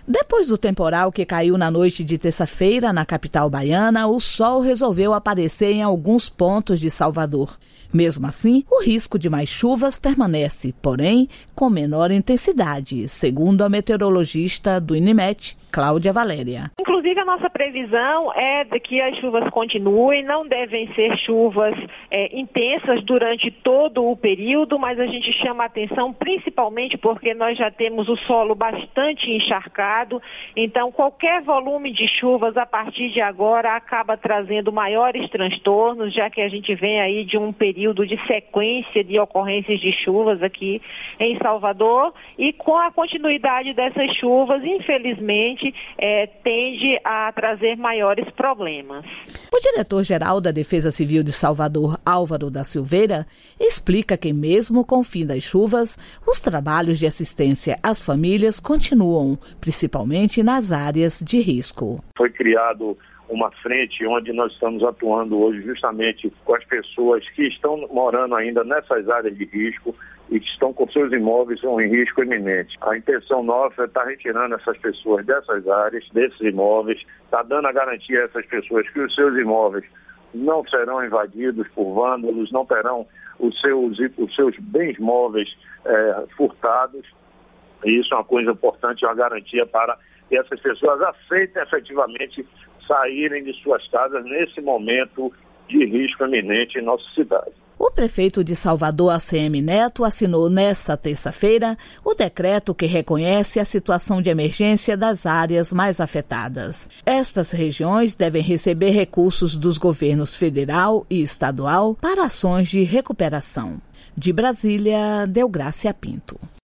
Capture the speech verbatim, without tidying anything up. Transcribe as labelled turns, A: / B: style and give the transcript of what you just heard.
A: Depois do temporal que caiu na noite de terça-feira na capital baiana, o sol resolveu aparecer em alguns pontos de Salvador. Mesmo assim, o risco de mais chuvas permanece, porém, com menor intensidade, segundo a meteorologista do INMET, Cláudia Valéria.
B: Inclusive, a nossa previsão é de que as chuvas continuem, não devem ser chuvas é, intensas durante todo o período, mas a gente chama a atenção principalmente porque nós já temos o solo bastante encharcado, então qualquer volume de chuvas a partir de agora acaba trazendo maiores transtornos, já que a gente vem aí de um período de sequência de ocorrências de chuvas aqui em Salvador, e com a continuidade dessas chuvas, infelizmente, é, tende a trazer maiores problemas.
A: O diretor-geral da Defesa Civil de Salvador, Álvaro da Silveira, explica que mesmo com o fim das chuvas, os trabalhos de assistência às famílias continuam, principalmente nas áreas de risco.
C: Foi criado uma frente onde nós estamos atuando hoje justamente com as pessoas que estão morando ainda nessas áreas de risco e que estão com seus imóveis em risco iminente. A intenção nossa é estar retirando essas pessoas dessas áreas, desses imóveis, está dando a garantia a essas pessoas que os seus imóveis não serão invadidos por vândalos, não terão os seus, os seus bens móveis é, furtados. E isso é uma coisa importante, é uma garantia para que essas pessoas aceitem efetivamente saírem de suas casas nesse momento de risco iminente em nossa cidade.
A: O prefeito de Salvador, A C M Neto, assinou nesta terça-feira o decreto que reconhece a situação de emergência das áreas mais afetadas. Estas regiões devem receber recursos dos governos federal e estadual para ações de recuperação. De Brasília, Delgrácia Pinto.